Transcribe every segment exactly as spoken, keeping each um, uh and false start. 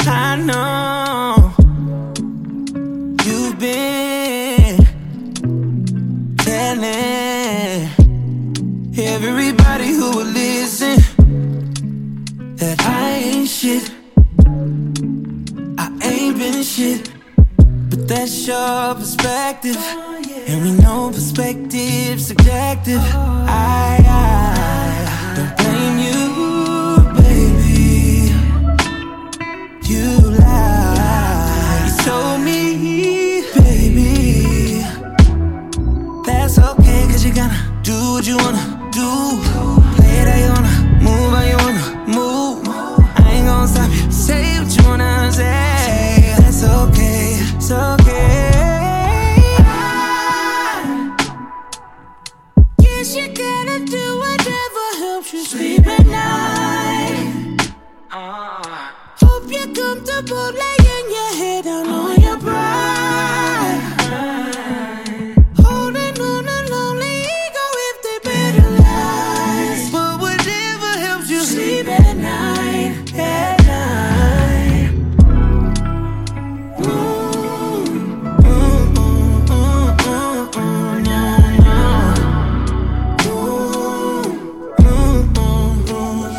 I know you've been telling everybody who will listen that I ain't shit. I ain't been shit. But that's your perspective, and we know perspective's subjective. I, I don't blame you, baby. You lied. You told me, baby. That's okay, cause you gotta do what you wanna do. Play it how you wanna, move how you wanna move. I ain't gonna stop you, say what you wanna say. That's okay, it's okay. Guess you gotta do whatever helps you sleep at night. uh. Hope you're comfortable laying your head down on your pride, holding on a lonely ego if they better lies. But whatever helps you sleep at night, at night. Ooh, ooh, ooh, ooh, ooh, ooh, no, no. Ooh, ooh, ooh, ooh.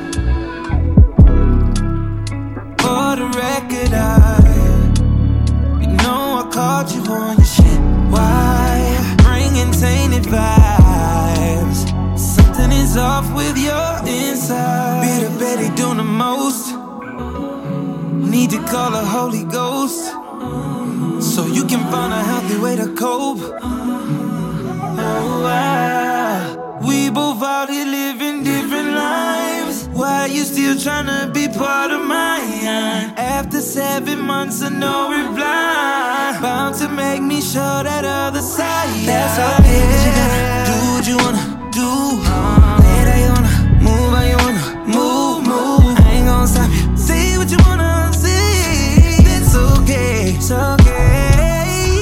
For the record, I, you know I called you on your shit. Why? Bringing tainted vibes. Something is off with your inside. Be the Betty doing the most. Need to call a Holy Ghost so you can find a healthy way to cope. Oh, wow. We both out here living different lives. Why are you still trying to be part of mine? After seven months of no reply, bound to make me show that other side. That's okay, cause you gotta do what you wanna do. Play it how you wanna, move how you wanna move, move. I ain't gonna stop you, say what you wanna say. It's okay, it's okay.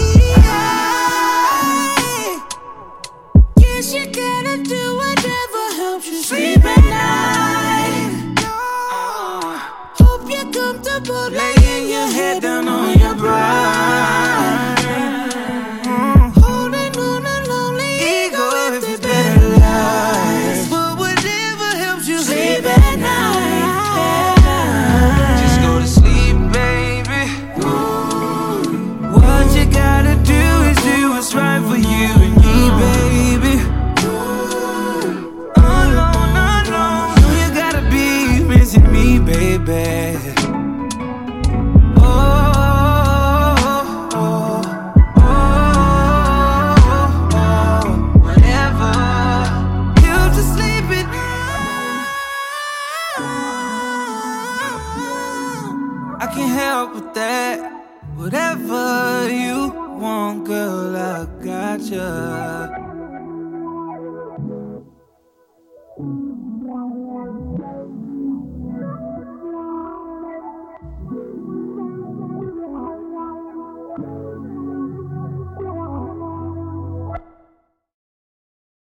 Guess you gotta do whatever helps you sleep at night. Hope you're comfortable laying your head down on your bride, holding on a lonely ego if there's better lies. But whatever helps you sleep at night, just go to sleep, baby. What you gotta do is do what's right for you and me, baby. Alone, alone, you gotta be missing me, baby. I can't help with that. Whatever you want, girl, I got ya.